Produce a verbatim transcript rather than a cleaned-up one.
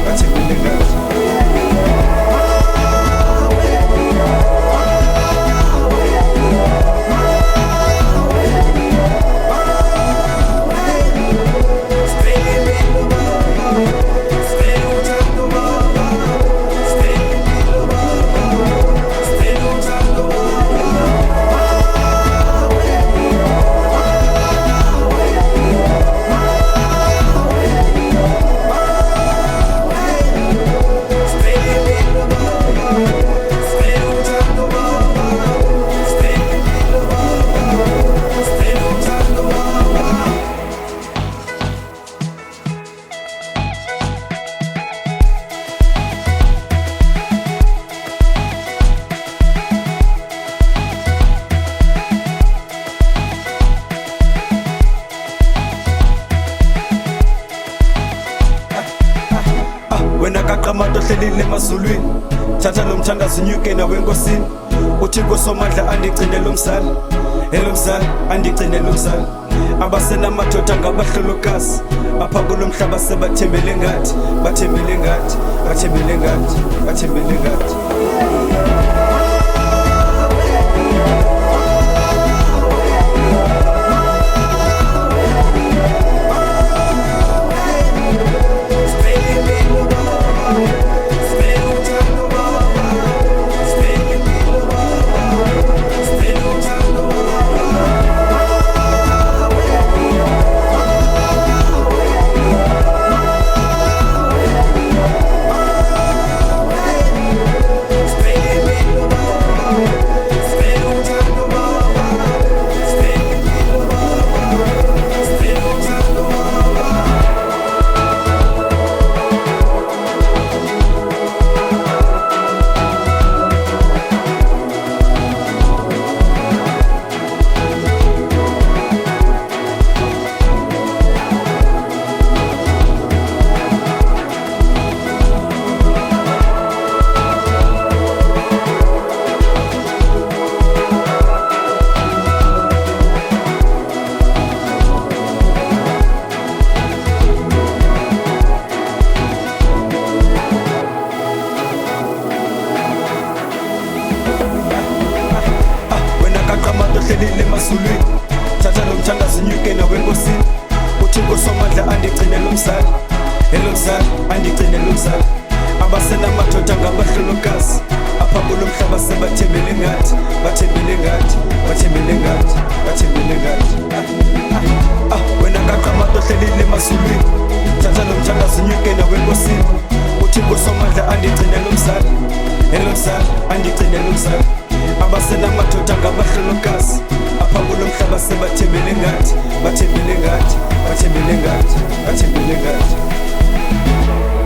bathembele ngathi. Wena kaqamata ohlelile emazulwini, thatha lo mthandazo unyuke nawe enkosini. Uthixo somandla andigcinele umzali, elo mzali andigcinele umzali. Abasenamadoda ngabahlolokazi, apha kulo mhlaba sebathembele ngathi, bathembele ngathi, bathembele ngathi, bathembele ngathi. Ohlelile emazulwini, thatha lo mthandazo unyuke nawe enkosini. Uthixo somandla andigcinele umzali, elo mzali andigcinele umzali. Abasenamadoda ngabahlolokazi, apha kulo mhlaba sebathembele ngathi, bathembele ngathi, bathembele ngathi, bathembele ngathi. Ah, wena kaqamata ohlelile emazulwini, thatha lo mthandazo unyuke nawe enkosini. Uthixo somandla andigcinele umzali, elo mzali andigcinele umzali. Abasenamadoda ngabahlolokazi, apha kulo mhlaba sebathembele ngathi, bathembele ngathi, bathembele ngathi, bathembele ngathi.